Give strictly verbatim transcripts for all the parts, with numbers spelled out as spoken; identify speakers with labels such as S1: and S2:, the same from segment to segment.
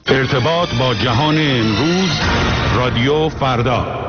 S1: ارتباط با جهان امروز، رادیو فردا.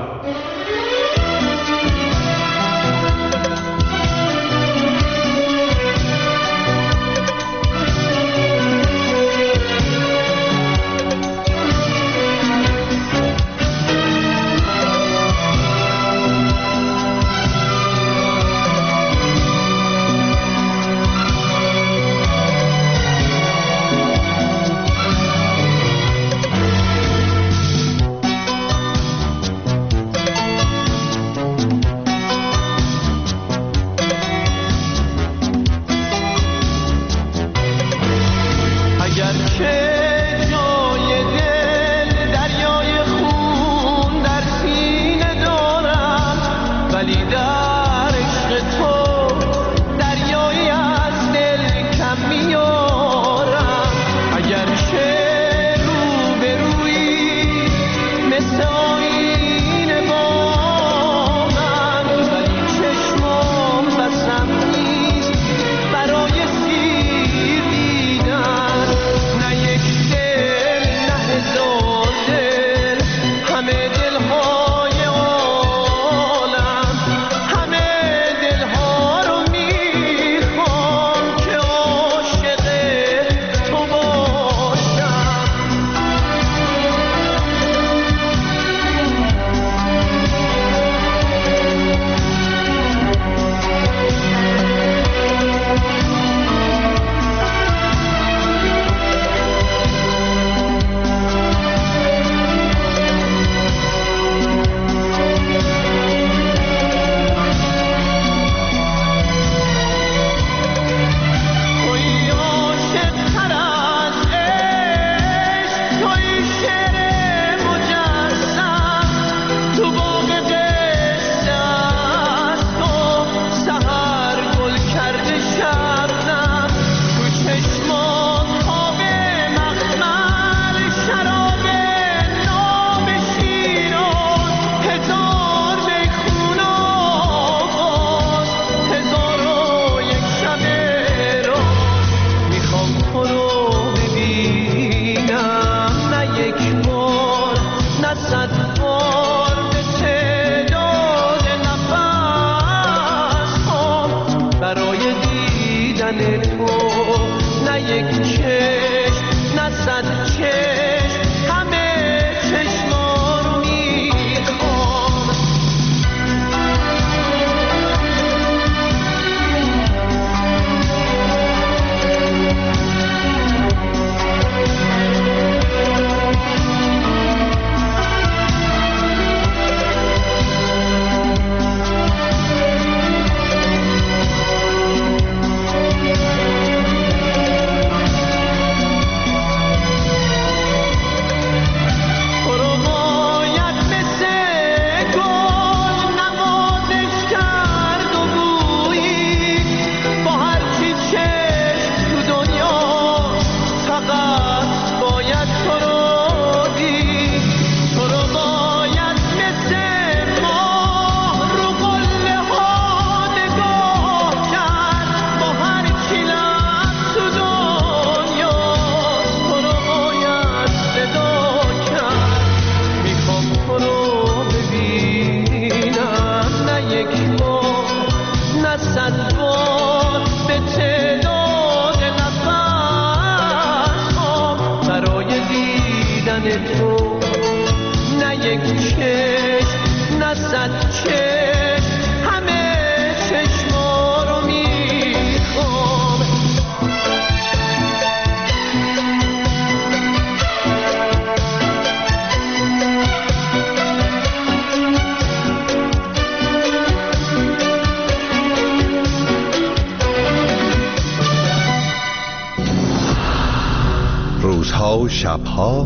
S2: روزها و شبها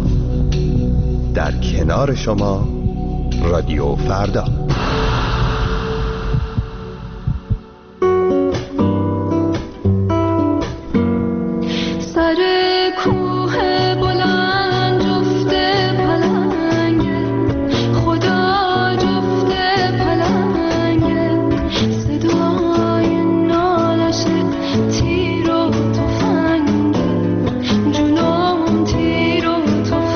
S2: در کنار شما، رادیو فردا.
S3: تیر و تفنگ جنون، تیر و تفنگ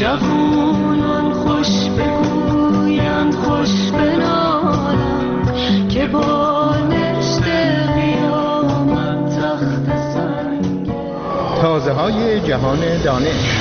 S3: جوانان خوش بگویند خوش بنالند که بالشت قیامت تخت سنگ.
S4: تازه های جهان دانش.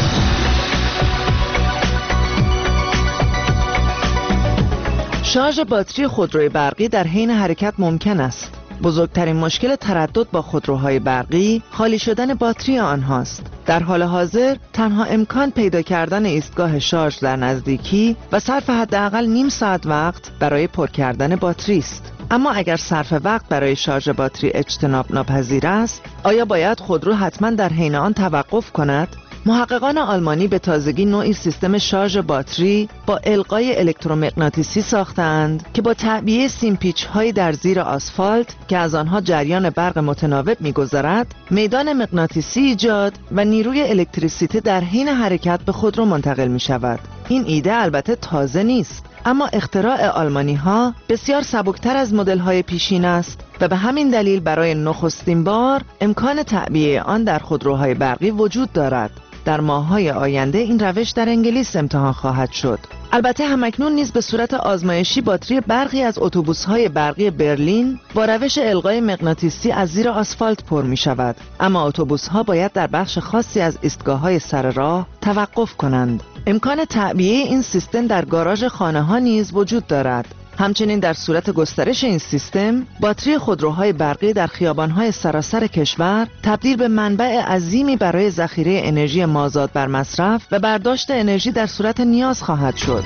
S5: شارژ باتری خودروی برقی در حین حرکت ممکن است. بزرگترین مشکل تردد با خودروهای برقی خالی شدن باتری آنهاست. در حال حاضر تنها امکان پیدا کردن ایستگاه شارژ در نزدیکی و صرف حداقل نیم ساعت وقت برای پر کردن باتری است. اما اگر صرف وقت برای شارژ باتری اجتناب ناپذیر است، آیا باید خودرو حتما در حین آن توقف کند؟ محققان آلمانی به تازگی نوعی سیستم شارژ باتری با القای الکترومغناطیسی ساختند که با تعبیه سیمپیچ‌های در زیر آسفالت که از آنها جریان برق متناوب می‌گذرد، میدان مغناطیسی ایجاد و نیروی الکتریسیته در حین حرکت به خودرو منتقل می‌شود. این ایده البته تازه نیست، اما اختراع آلمانی‌ها بسیار سبکتر از مدل‌های پیشین است و به همین دلیل برای نخستین بار امکان تعبیه آن در خودروهای برقی وجود دارد. در ماه‌های آینده این روش در انگلیس امتحان خواهد شد. البته همکنون نیز به صورت آزمایشی باتری برخی از اتوبوس‌های برقی برلین با روش القای مغناطیسی از زیر آسفالت پر می‌شود، اما اتوبوس‌ها باید در بخش خاصی از ایستگاه‌های سر راه توقف کنند. امکان تعبیه این سیستم در گاراژ خانه‌ها نیز وجود دارد. همچنین در صورت گسترش این سیستم، باتری خودروهای برقی در خیابان‌های سراسر کشور تبدیل به منبع عظیمی برای ذخیره انرژی مازاد بر مصرف و برداشت انرژی در صورت نیاز خواهد شد.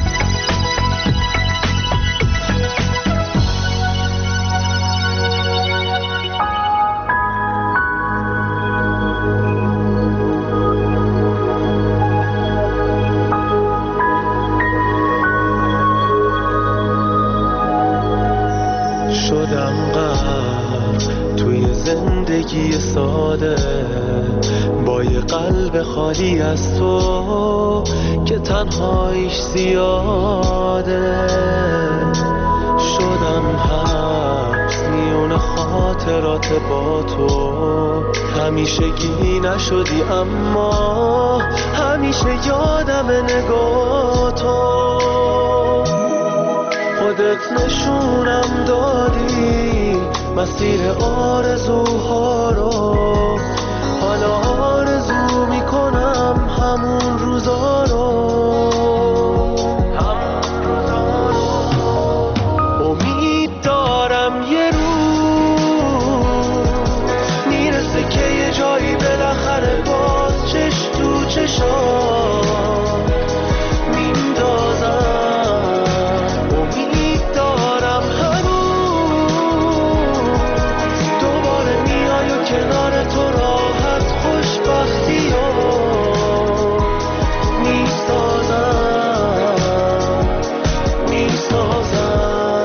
S6: زندگی ساده با یه قلب خالی از تو که تنهاییش زیاده، شدم حبس میون خاطرات با تو. همیشگی نشدی اما همیشه یادم نگاه تو. خودت نشونم دادی مسیر آرزوها رو، حالا آرزو میکنم همون روزا رو، همون روزا رو. امید دارم یه روز میرسه که یه جایی بالاخره باز چش تو چشام میندازم. کنار تو راحت خوشبختی رو میسازم میسازم.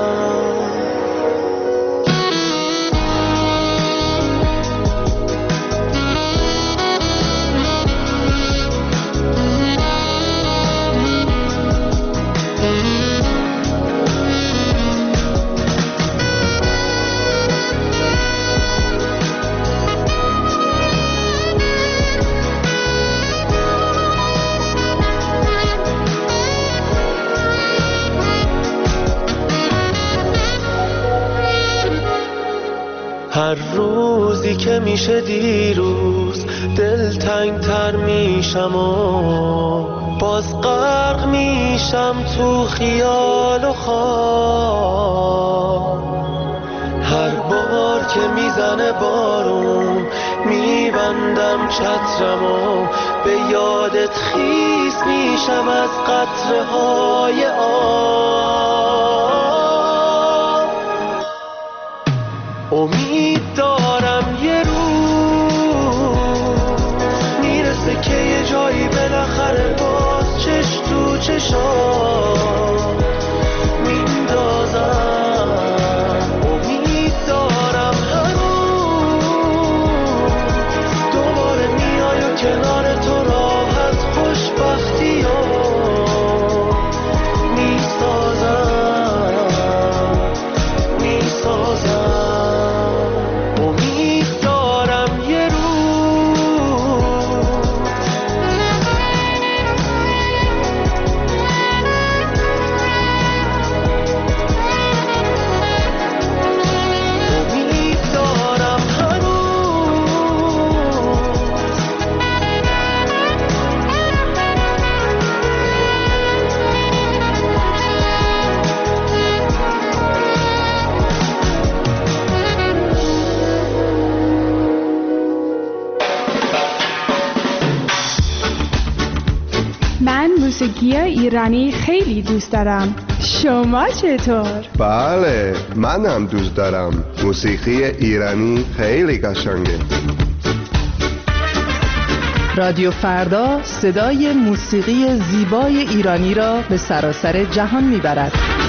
S6: هر روزی که میشه دیروز دلتنگ تر میشم و باز غرق میشم تو خیال و خواب. هر بار که میزنه بارون میبندم چترم و به یادت خیس میشم از قطره های آب. امید دارم یه روز میرسه که یه جایی بالاخره باز چش تو چشام میندازم. امید دارم هنوز دوباره میای و کنار تو راحت خوشبختی رو میسازم.
S7: من موسیقی ایرانی خیلی دوست دارم. شما چطور؟
S2: بله، من هم دوست دارم. موسیقی ایرانی خیلی قشنگه.
S5: رادیو فردا صدای موسیقی زیبای ایرانی را به سراسر جهان میبرد.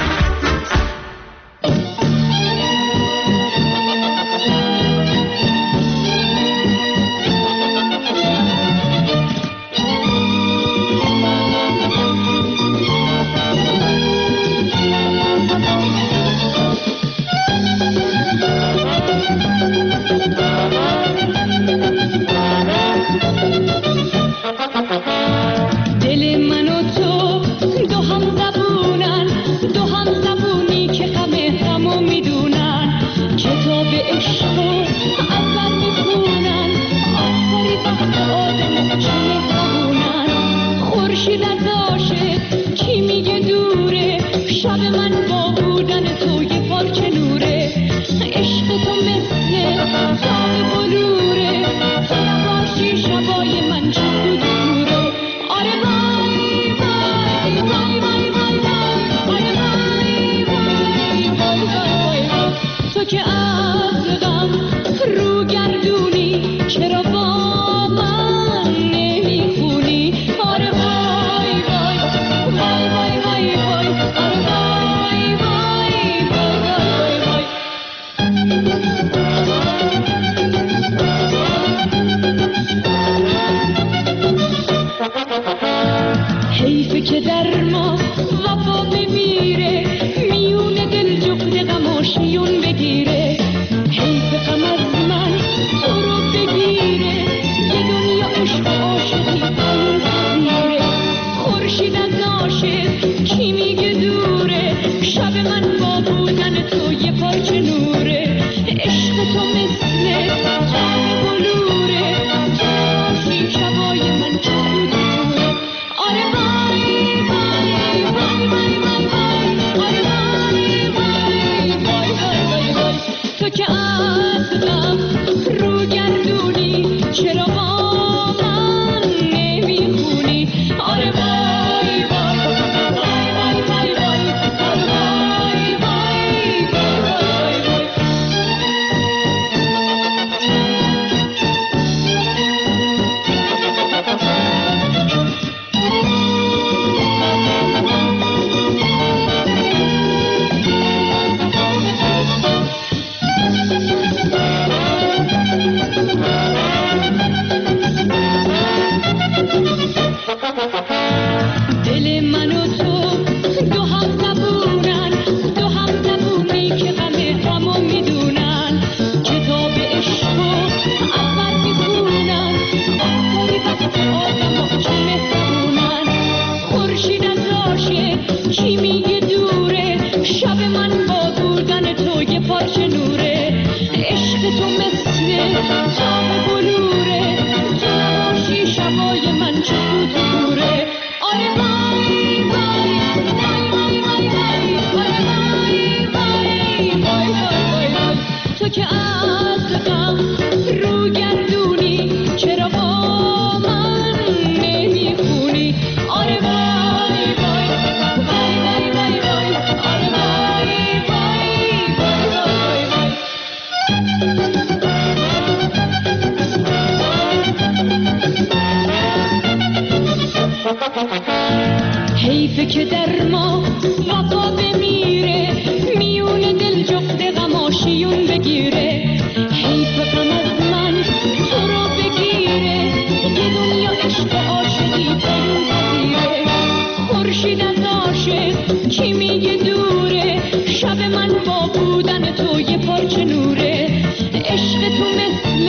S3: حیفه که در ما وفا بمیره، میون دل جفت غماشیون بگیره. حیف غم از من تو رو بگیره، یه دنیا عشق عاشقی پیون بگیره. خورشید از عاشق کی میگه دوره، شب من با بودن تو یه پارچه نوره. عشق تو مثل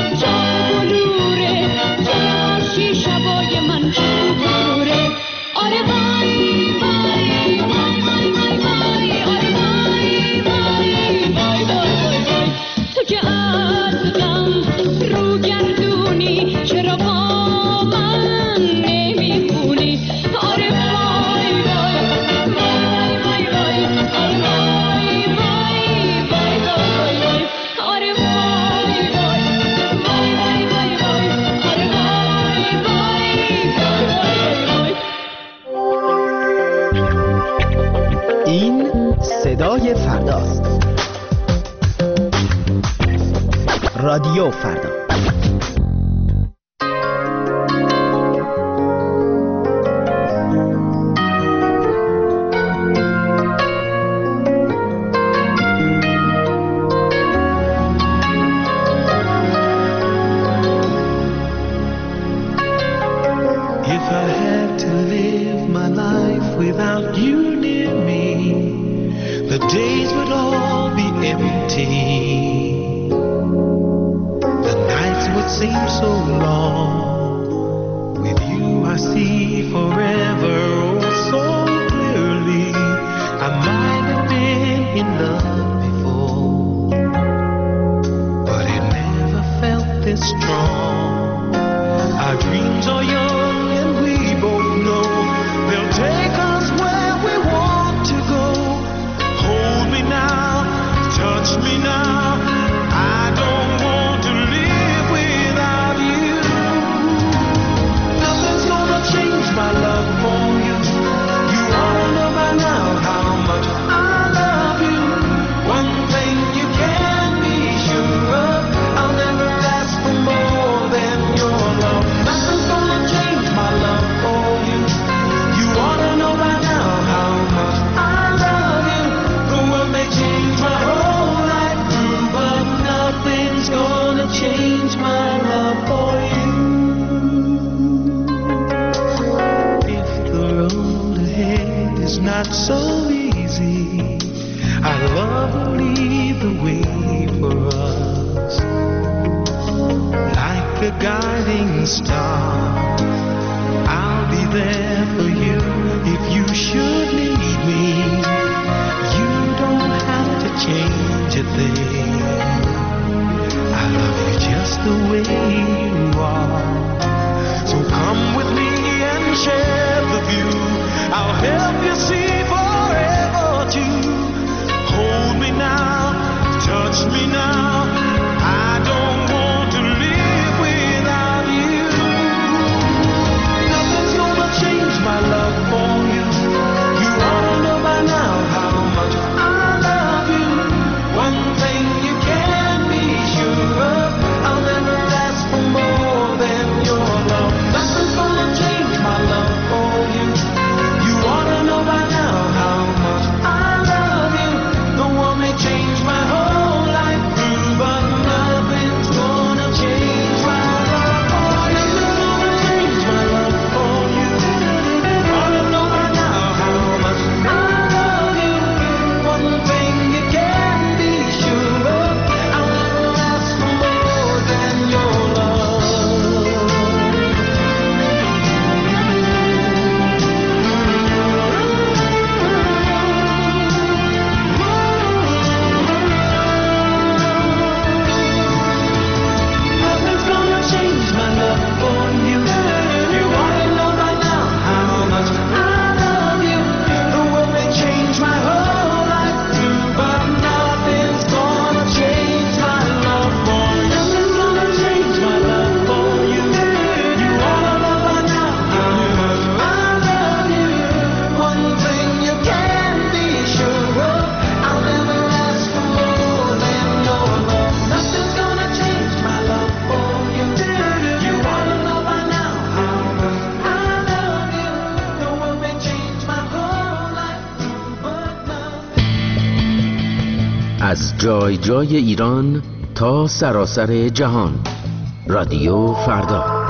S3: تاب بلوره، جاشی شبای من چون دوره. آره وای وای وای وای وای وای، آره وای وای وای وای وای. تو که از غم رو گردونی، چرا با من نمیخونی؟ آره وای وای وای وای وای، آره وای وای
S8: صدای فرداست. رادیو فردا.
S9: از جای جای ایران تا سراسر جهان. رادیو فردا.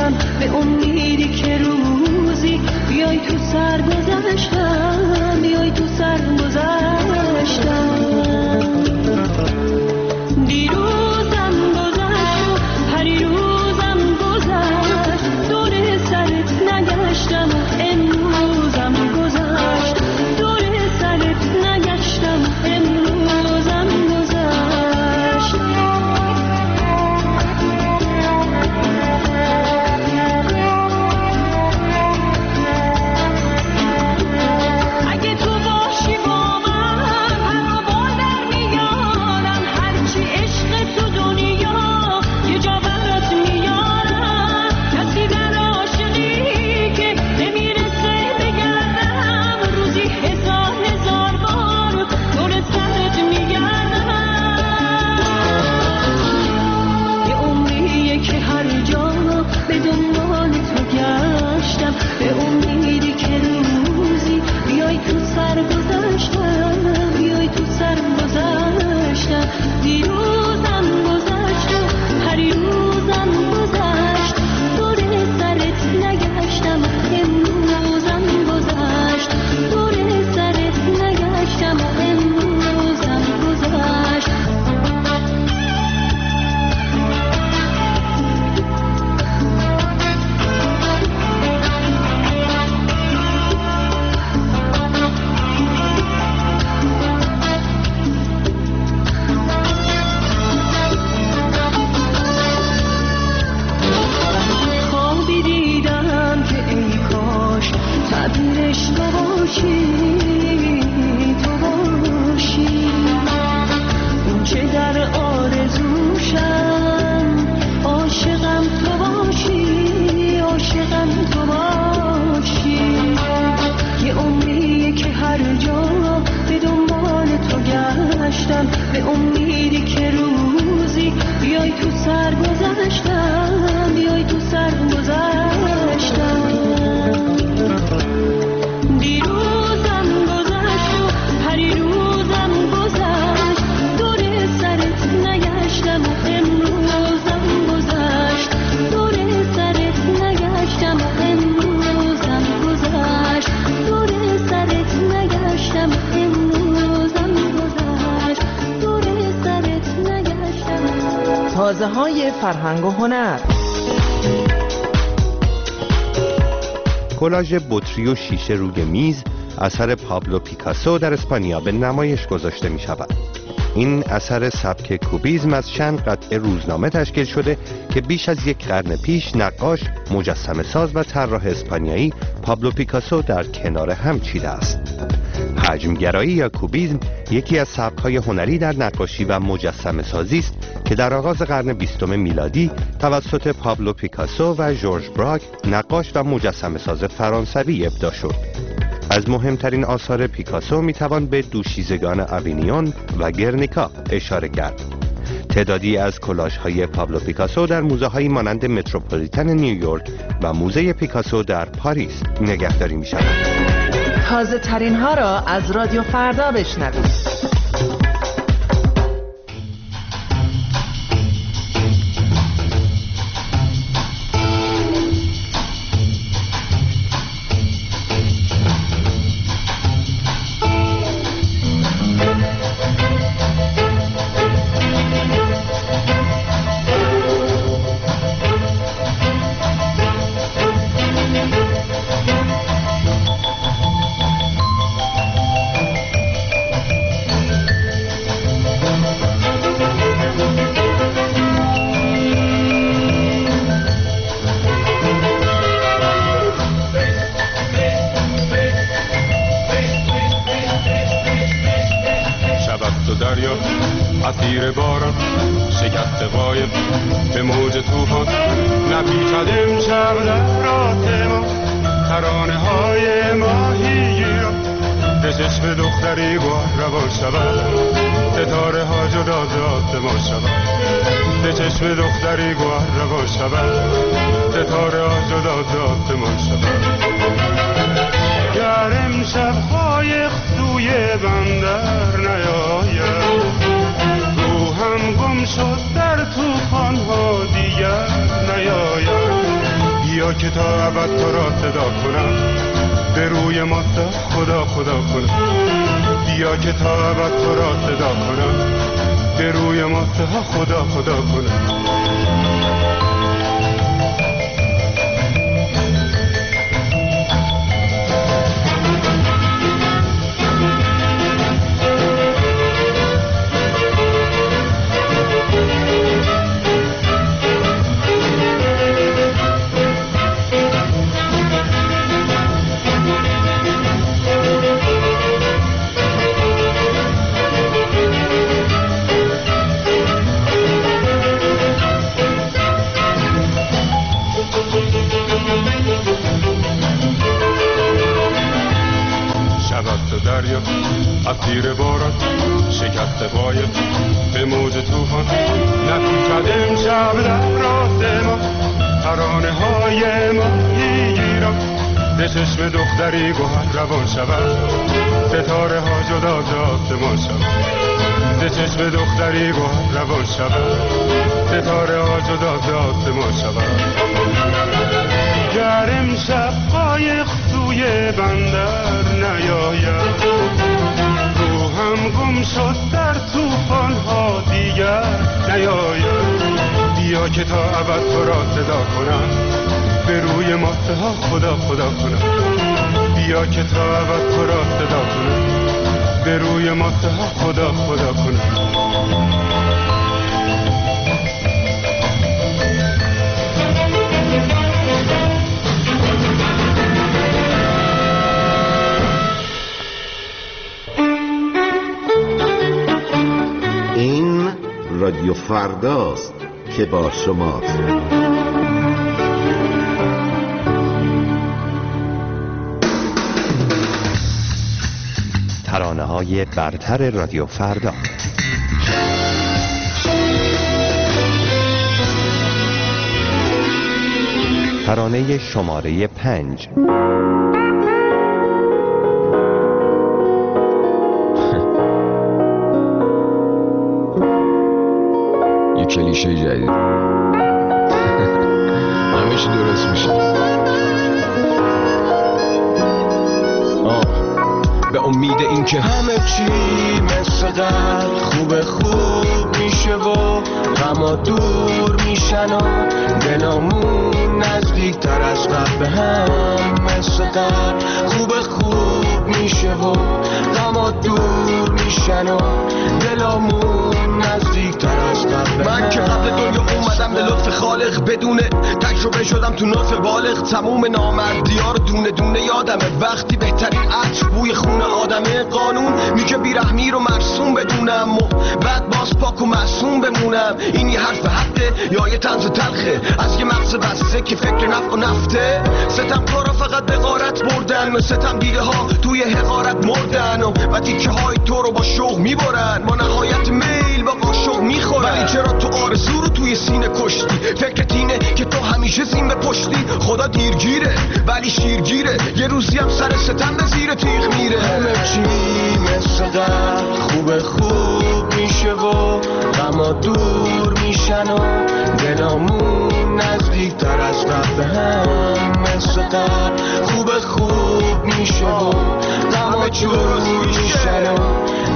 S3: نگشتم به امیدی که روزی بیای تو سر گذشتم، بیای تو سر گذشتم. دیروزم گذشت و پریروزم گذشت، دور سرت نگشتم امروزم گذشت، دور سرت نگشتم امروزم گذشت. اگه تو باشی با من هر بال در میارم، هرچی عشق تو دنیا یه جا برات میارم. کسی در عاشقی که نمیرسه بگردم، روزی هزار هزار بار دور سرت میگردم. یه عمریه که هر جا به دنبال تو گشتم، به امیدی که روزی بیای تو سر گذشتم، بیای تو سر گذشتم. دیروزم گذشت و پریروزم گذشت، دور سرت نگشتم امروزم گذشت، دور سرت نگشتم امروزم گذشت. خوابی دیدم که ای کاش تعبیرش تو باشی، تو باشی. اون چه در آرزوشم عاشقم تو باشی، عاشقم تو باشی. یه عمریه که هر جا به دنبال تو گشتم، به امیدی که روزی بیای تو سر گذشتم، بیای تو سر گذشتم. دیروزم گذشت و پریروزم گذشت، دور سرت نگشتم امروزم گذشت، دور سرت نگشتم امروزم گذشت، دور سرت نگشتم امروزم گذشت، دور سرت نگشتم.
S5: تازه های فرهنگ و هنر.
S2: کلاژ بطری و شیشه روی میز اثر پابلو پیکاسو در اسپانیا به نمایش گذاشته می شود. این اثر سبک کوبیزم از چند قطعه روزنامه تشکیل شده که بیش از یک قرن پیش نقاش، مجسمه ساز و طراح اسپانیایی پابلو پیکاسو در کنار هم چیده است. حجمگرایی یا کوبیزم یکی از سبک‌های هنری در نقاشی و مجسمه سازی است که در آغاز قرن بیستم میلادی توسط پابلو پیکاسو و ژورژ براک، نقاش و مجسمه ساز فرانسوی ابداع شد. از مهمترین آثار پیکاسو میتوان به دوشیزگان آوینیون و گرنیکا اشاره کرد. تعدادی از کلاژهای پابلو پیکاسو در موزه‌هایی مانند متروپولیتن نیویورک و موزه پیکاسو در پاریس نگهداری می‌شود.
S5: تازه ترین ها را از رادیو فردا بشنوید.
S1: اسیر باران شکست قایب به موج توفان نپیچد امشب در راه ما ترانه های ماهیگیران به چشم دختری گوهر روان شود ستاره ها جدا ذات ما شود به چشم دختری گوهر روان شود ستاره ها جدا ذات ما شود گر امشب قایق سوی بندر نیاید روحم گم شد در طوفان ها دیگر نیاید
S10: بیا که تا ابد تو را صدا کنم، به روی ماستا خدا خدا کنم. بیا که تا ابد تو را صدا کنم، به روی ماستا خدا خدا کنم. دریا اسیر باران شکست باید به موج توفان نپیچد امشب در راست ما ترانه های ماهی گیران به چشم دختری گوهر روان شود ستاره ها جدا ز آسمان شود به چشم دختری گوهر روان شود ستاره ها جدا ز آسمان شود گر امشب قایق سوی بندر نیاید روحم گم شد در طوفان ها دیگر نیاید بیا که تا ابد تو را صدا کنم به روی ماسه ها خدا خدا کنم بیا که تا ابد تو را صدا کنم به روی ماسه ها خدا خدا کنم
S11: رادیو فرداست که با شماست.
S2: ترانه های برتر رادیو فردا. ترانه شماره پنج.
S12: کلیشه جدید همیشه درست میشه. آه. به امید این که همه چی مثل قبل خوب خوب میشه و غما دور میشن و دلامون نزدیک تر از قبل به هم مثل قبل خوب خوب میشه و غما دور میشن و دلامون نزدیک تر از قبل. من که قبل دنیا اومدم به لطف خالق بدون تجربه شدم تو نطف بالغ تموم نامردی‌ها رو دونه دونه یادمه وقتی بهترین عطر بوی خون آدمه قانون میگه بیرحمی رو مرسوم بدونم و بعد باز پاک و معصوم بمونم. این یه حرف حقه یا یه طنز تلخه از یه مغز بسته که فکر نفع و نفته. ستم کارا فقط به غارت بردن و ستم دیده ها توی حقارت مردن و و تیکه های تو رو با شوق میبرن با نهایت میل با قاشق میخورن. ولی چرا تو آرزو رو توی سینه کشتی فکرت اینه که تو همیشه زین به پشتی. خدا دیرگیره ولی شیرگیره یه روزی هم سر ستم به زیر تیغ میره. همه چی مثل قبل خوب خوب میشه و غما دور میشن و دلامون نزدیک تر از قبل هم مثل قبل خوب خوب میشه و غما دور میشن و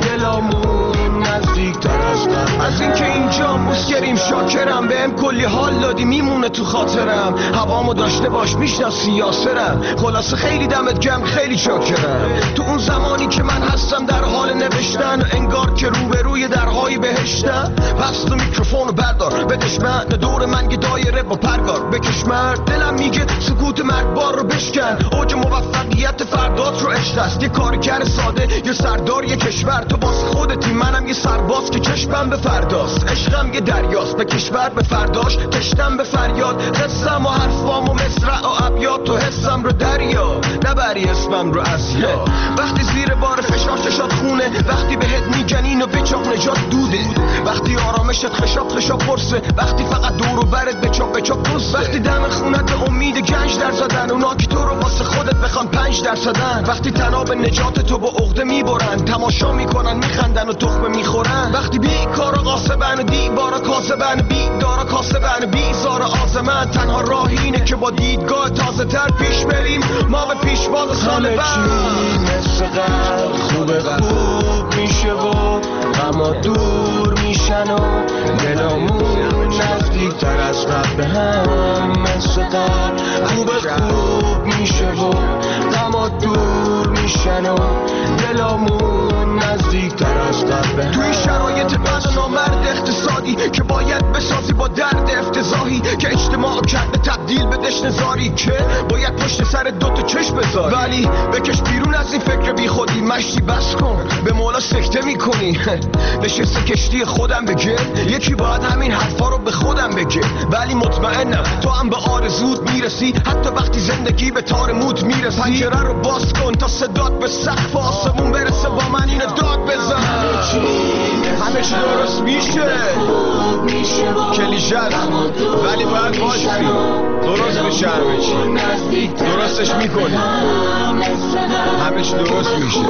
S12: دلامون نزدیک تر از قبل. از اینکه اینجا مسکریم شاکرم بهم کلی حال دادی میمونه تو خاطرم هوامو داشته باش میشناسی یاسرم خلاصه خیلی دمت گرم خیلی شاکرم. تو اون زمانی که من هستم در حال نوشتن انگار که روبروی درهای بهشتم پس تو میکروفونو بردار بدش من دور من یه دایره با پرگار بکش مرد دلم میگه سکوت مرگبار رو بشکن اوج موفقیت فردات رو عشق است یه کارگر ساده یه سردار یه کشور تو باز خودتی منم یه سرباز که چشمم به فرداست عشقم یه دریاست به کشور به فرداش کشتم به فریاد قصم و حرفام و مصرع و ابیات تو حسم رو دریا نبری اسمم رو از یا وقتی زیر بار فشار چشات خونه وقتی بهت میگن این اینو به چاق نجات دوده. وقتی آرامشت خشاب خشاب پرسه، وقتی فقط دور و برت به چاپ به چاپ دوسته. وقتی دم خونت امید گنج در زدن، اونا که تو رو واسه خودت بخوان پنج درصدن. وقتی تناب نجات تو با عقده میبرن، تماشا میکنن میخندن و تخمه میخورن. وقتی بیکارا قاسبن و دیوارا کاسبن، بیدارا کاسبن بیزار آزمن. تنها راه اینه که با دیدگاه تازه تر پیش بریم، ما به پیشواز سال بعد. مثل قبل خوب خوب میشه و غما دور میشن و دلامون نزدیک تر از قبل به هم. مثل قبل خوب خوب میشه و غما دور میشن و دلامون نزدیک تر از قبل به هم. توی شرایط بد و نامرد اقتصادی که باید بسازی با درد افتضاحی که اجتماع کرده تبدیل به دشنزاری، که باید پشت سر دوتا چشم بذاری. ولی بکش بیرون از این فکر بی خودی، مشتی بس کن به مولا سکته میکنی. نشسته کشتی خودم بگه، یکی باید همین حرفا رو به خودم بگه. ولی مطمئنم تو هم به آرزود میرسی، حتی وقتی زندگی به تار موت میرسی. پنجره رو باز کن تا صدات به سقف آسمون برسه، با من اینو داد بزن. همه چی درست میشه، کلیشه است ولی باید باشی، درست میشه. همه چی درستش میکنی، همه چی درست میشه.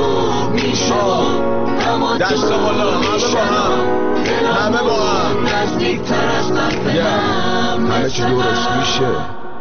S12: دست بالا، همه با هم، همه با هم، همه چی درست میشه.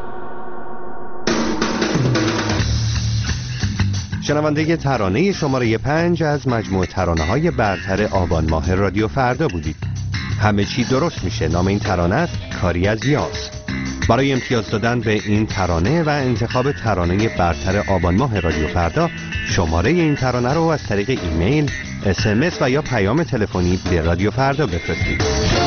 S2: شنونده ترانه شماره پنج از مجموعه ترانه های برتر آبان ماه رادیو فردا بودید. همه چی درست میشه نام این ترانه است، کاری از یاس. برای امتیاز دادن به این ترانه و انتخاب ترانه برتر آبان ماه رادیو فردا، شماره این ترانه رو از طریق ایمیل، اس ام اس و یا پیام تلفنی به رادیو فردا بفرستید.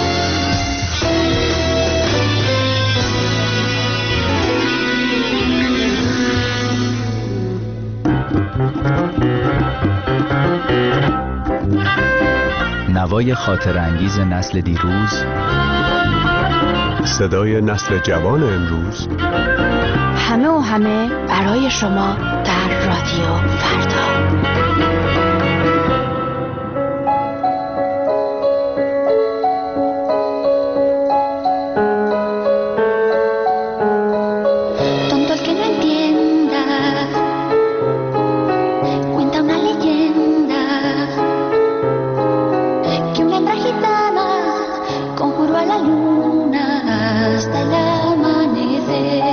S13: نوای خاطر انگیز نسل دیروز،
S14: صدای نسل جوان امروز،
S15: همه و همه برای شما در رادیو فردا.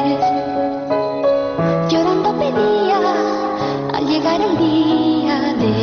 S15: Llorando pedía al llegar el día de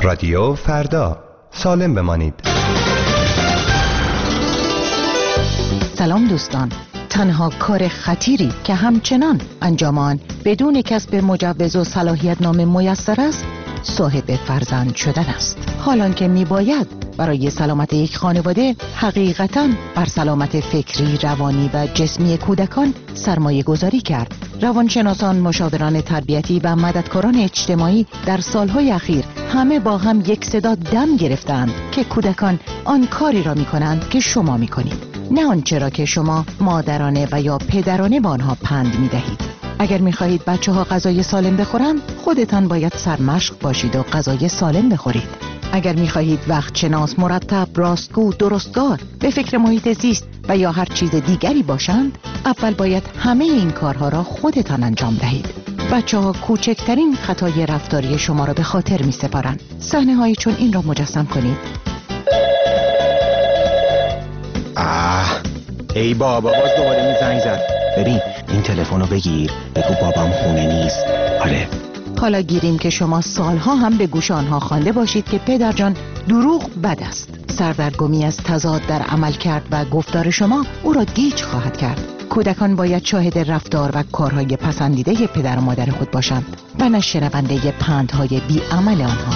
S2: رادیو فردا، سالم بمانید.
S16: سلام دوستان. تنها کار خطیری که همچنان انجام آن بدون کسب مجوز و صلاحیت نامه میسر است، صاحب فرزند شدن است. حالان که میباید برای سلامت یک خانواده حقیقتاً بر سلامت فکری، روانی و جسمی کودکان سرمایه گذاری کرد. روانشناسان، مشاوران تربیتی و مددکاران اجتماعی در سالهای اخیر همه با هم یک صدا دم گرفتند که کودکان آن کاری را میکنند که شما میکنید، نه آنچه را که شما مادرانه و یا پدرانه با آنها پند میدهید. اگر میخواهید بچه ها غذای سالم بخورند، خودتان باید سرمشق باشید و غذای سالم بخورید. اگر میخواهید وقت شناس، مرتب، راستگو، درستکار، به فکر محیط زیست و یا هر چیز دیگری باشند، اول باید همه این کارها را خودتان انجام دهید. بچه ها کوچکترین خطای رفتاری شما را به خاطر می سپارند. صحنه هایی چون این را مجسم کنید.
S8: آه ای بابا، باز دوباره این زنگ زد. ببین این تلفن رو بگیر، بگو بابام خونه نیست. آره.
S16: حالا گیریم که شما سالها هم به گوش آنها خوانده باشید که پدر جان دروغ بد است. سردرگمی از تضاد در عمل کرد و گفتار شما او را گیج خواهد کرد. کودکان باید شاهد رفتار و کارهای پسندیده پدر و مادر خود باشند و نه شنونده پندهای بی عمل آنها.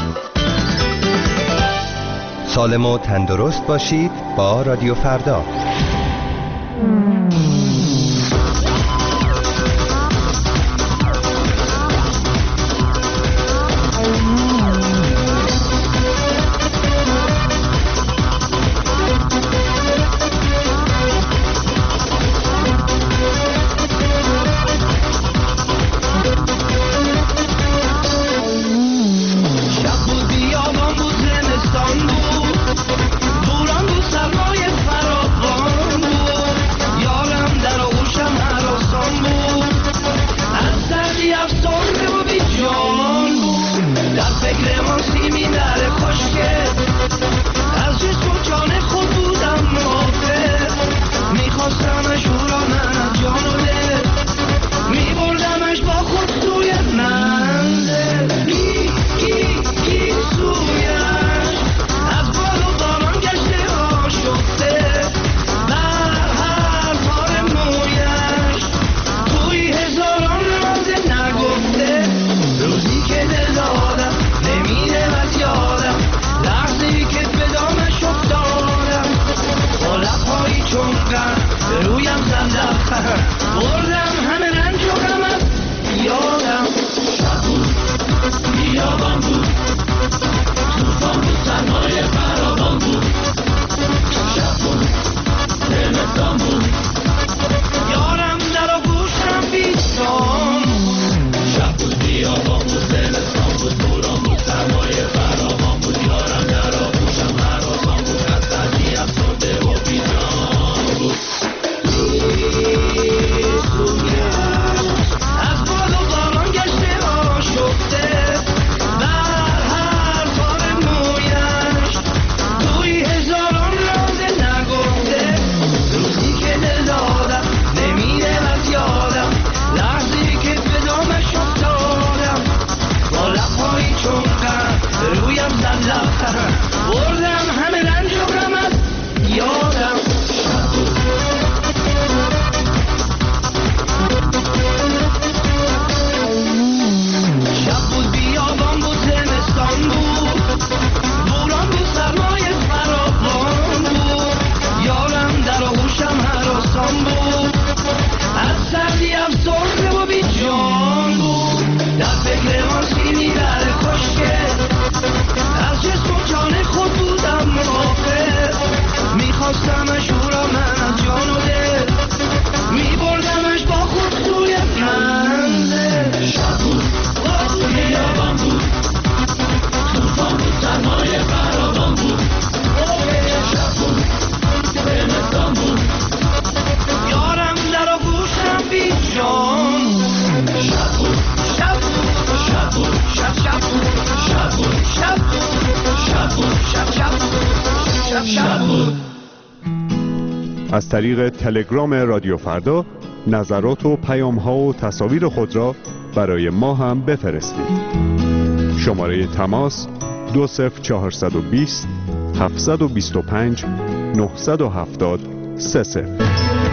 S2: سالم و تندرست باشید با رادیو فردا.
S14: از طریق تلگرام رادیو فردا نظرات و پیام‌ها و تصاویر خود را برای ما هم بفرستید. شماره تماس دو صفر چهارصد و بیست هفتصد و بیست و پنج نهصد و هفتاد سه صفر.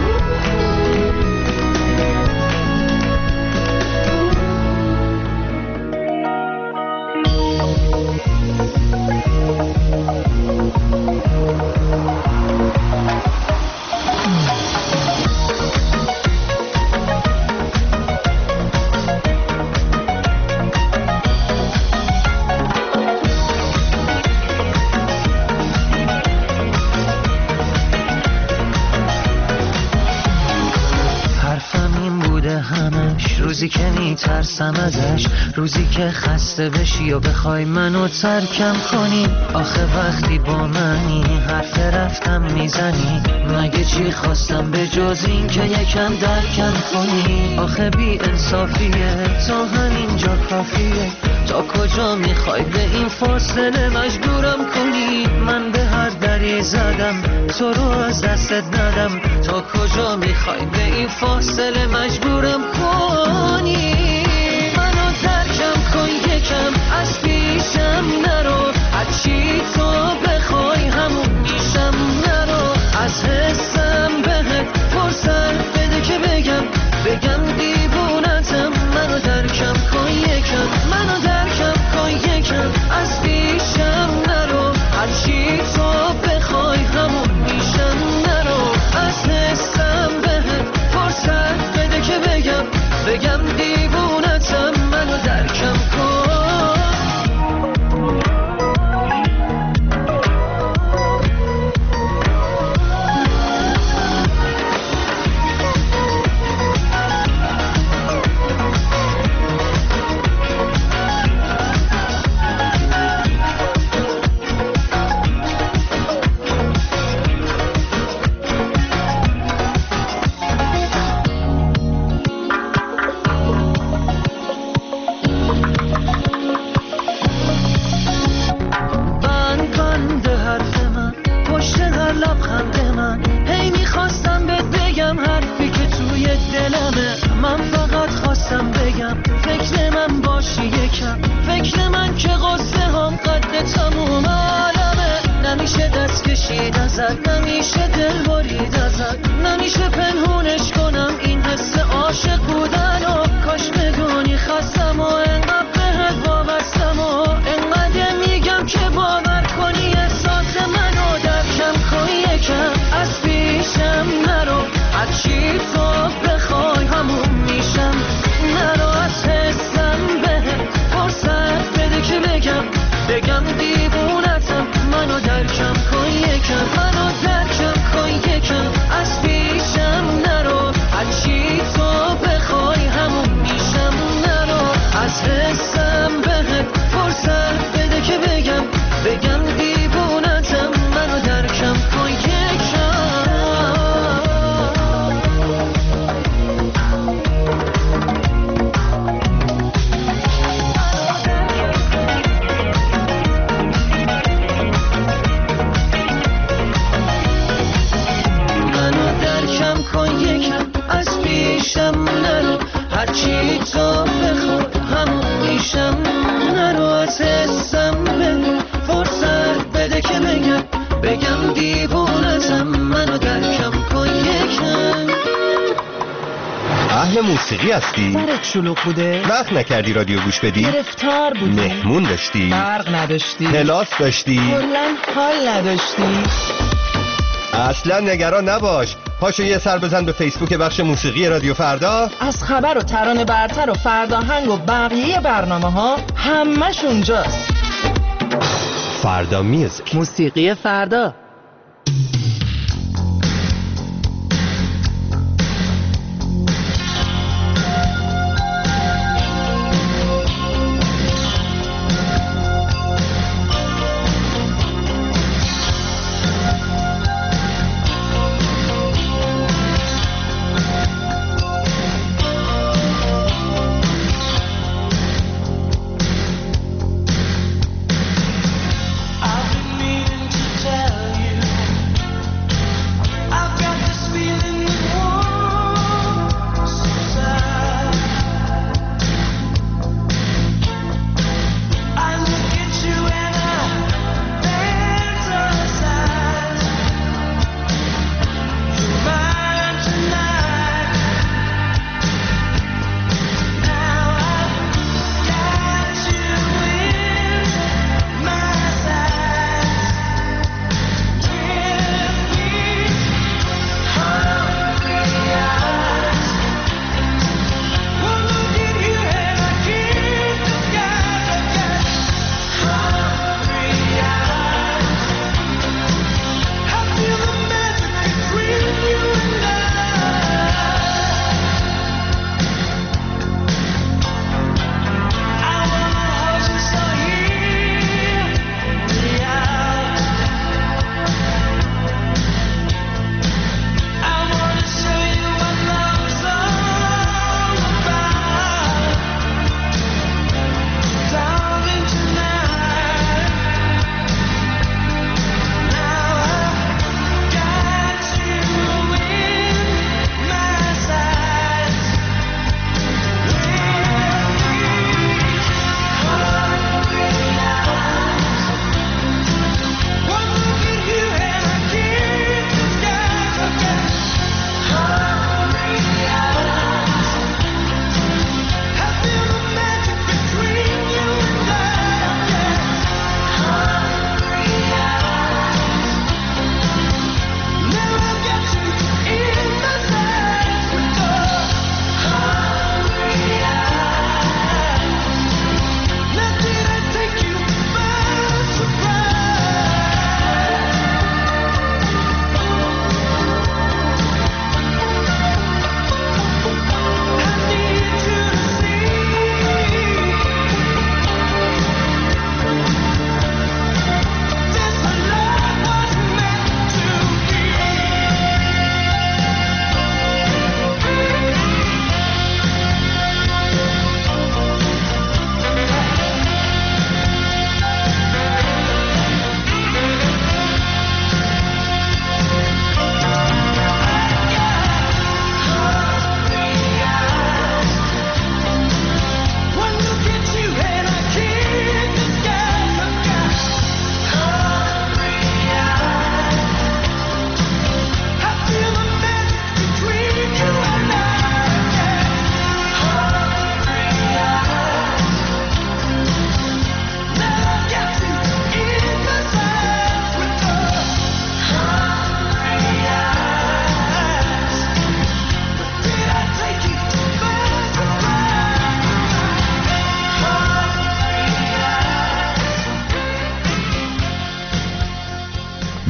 S17: روزی که میترسم ازش، روزی که خسته بشی و بخوای منو ترکم کنی. آخه وقتی با منی حرف رفتم میزنی، مگه چی خواستم به جز این که یکم درکم کنی. آخه بی انصافیه تا همینجا کافیه، تا کجا میخوای به این فاصله مجبورم کنی. من به هر دری زدم تو رو از دستت ندم، تا کجا میخوای به این فاصله مجبورم کنی. منو ترکم کن یکم، از پیشم نرو، هرچی تو بخوای همون میشم. نرو از حسم بهت فرصت بده که بگم بگم دیوونتم. منو ترکم کن یکم، منو ترکم کن یکم، از پیشم نرو، هرچی تو بخوای همون میشم. نرو از حسم بهت فرصت بده که بگم بگم دیوونتم. منو ترکم کن. نمیشه دل برید ازت، نمیشه پنهونش کنم این حس عاشق بودن. و کاش بدونی خستم و انقدر بهت وابستم و انقدر میگم که باور کنی احساس منو. درکم کن یکم، از پیشم نرو، هرچی تو بخوای همون میشم. نرو از حسم بهت فرصت بده که بگم بگم دیوونتم. منو درکم کن یکم، منو درکم کن یکم، از پیشم نرو، هرچی تو بخوای همون میشم. نرو از حسم بهت فرصت بده که بگم بگم دیوونتم. منو درکم کن یکم. از پیشم نرو، هرچی تو بخوای همون میشم. نرو از حسم بده فرصت بده که بگم بگم دیوونتم. منو درکم کن یکم.
S2: اهل موسیقی هستی؟
S5: سرت شلوغ بوده؟
S2: وقت نکردی رادیو گوش بدی؟
S5: گرفتار بودی؟
S2: مهمون داشتی؟
S5: برق نداشتی؟
S2: کلاس داشتی؟
S5: کلاً حال نداشتی؟
S2: اصلا نگران نباش، پاشو یه سر بزن به فیسبوک بخش موسیقی رادیو فردا.
S5: از خبر و ترانه برتر و فرداهنگ و بقیه برنامه ها همش اونجاست.
S2: فردا میوزیک،
S5: موسیقی فردا.
S6: I've been meaning to tell you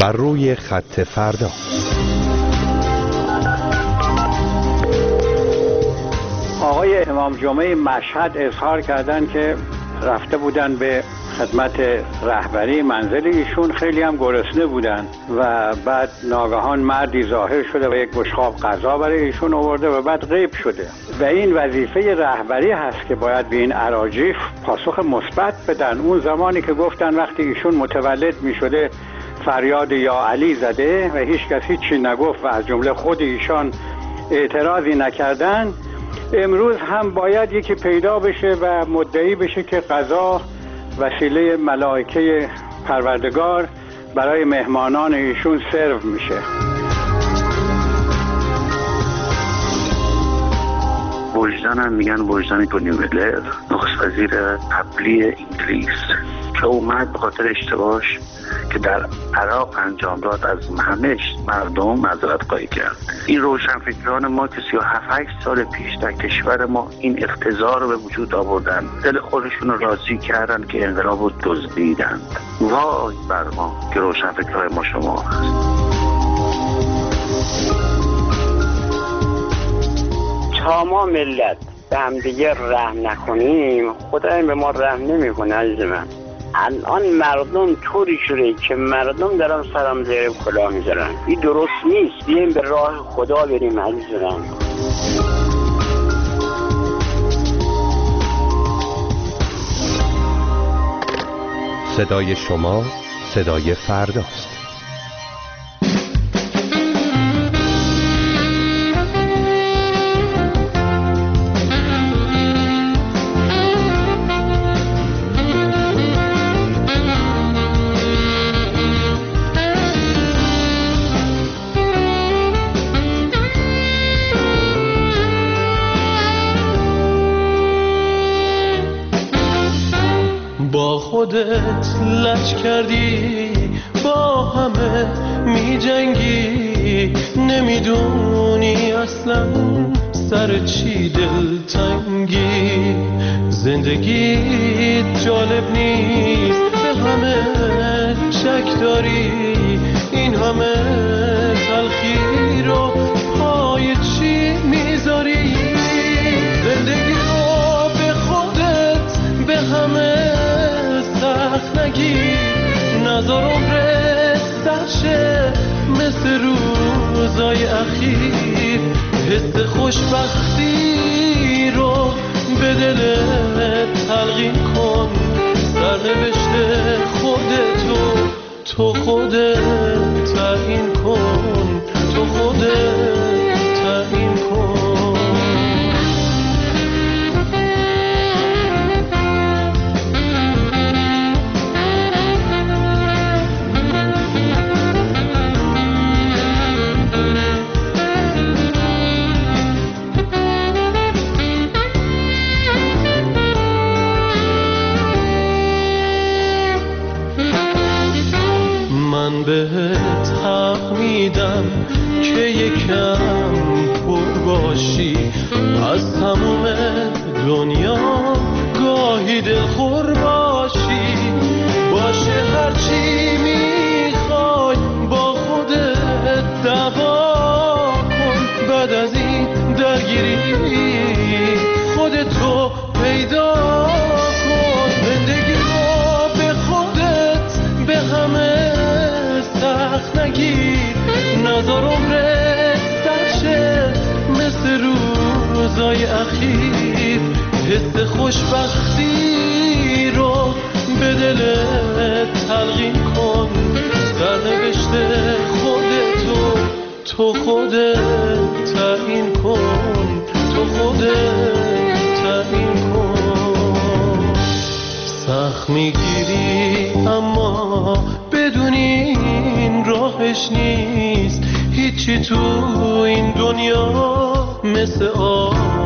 S2: بر روی خط فردا.
S18: آقای امام جمعه مشهد اظهار کردند که رفته بودن به خدمت رهبری منزل ایشون، خیلی هم گرسنه بودن و بعد ناگهان مردی ظاهر شده و یک بشقاب غذا برای ایشون آورده و بعد غیب شده و این وظیفه رهبری هست که باید به این اراجیف پاسخ مثبت بدن. اون زمانی که گفتن وقتی ایشون متولد می شده فریاد یا علی زده و هیچ کس هیچی نگفت و از جمله خود ایشان اعتراضی نکردن، امروز هم باید یکی پیدا بشه و مدعی بشه که قضا وسیله ملائکه پروردگار برای مهمانان ایشون سرو میشه.
S19: وجدانم میگن وجدان تونی بلر، نخست وزیر قبلی انگلیس که اومد به خاطر اشتباهش که در عراق انجام داد از همه مردم معذرت خواهی کرد. این روشنفکران ما که سی و هفت هشت سال پیش در کشور ما این اقتضا رو به وجود آوردن، دل خودشون رو راضی کردن که انقلاب رو دزدیدند. وای بر ما که روشنفکرهای ما شما هست.
S20: تا ما ملت به هم دیگه رحم نکنیم خدا به ما رحم نمیکنه. عزیز من الان مردم طوری شده که مردم دارن سرم زیر کلاه میذارن، این درست نیست. بیایم به راه خدا بریم عزیز من.
S2: صدای شما صدای فرداست.
S6: خودت لج کردی با همه می جنگی، نمیدونی اصلا سر چی دلتنگی. زندگی جالب نیست، به همه شک داری، این همه تلخی رو پای چی میذاری. زندگی رو به خودت به همه سخت نگیر، نظر عمرت سرشه مثل روزای اخیر. حس خوشبختی رو به دلت تلقین کن، سرنوشت خودتو تو خودت تعیین کن، تو خودت تعیین کن. بهت حق میدم که یکم پر باشی از تموم دنیا، گاهی دلخور باشی. باشه هرچی میخوای با خودت دعوا کن، بعد از این درگیری خودتو پیدا کن. زندگی رو به خودت به همه سخت نگیر، نظر عمرت سرشه مثل روزای اخیر. حس خوشبختی رو به دلت تلقین کن، سرنوشت خودتو تو خودت تعیین کن، تو خودت تعیین کن. سخت میگیری اما بدونی این راهش نیست، هیچی تو این دنیا مثل آب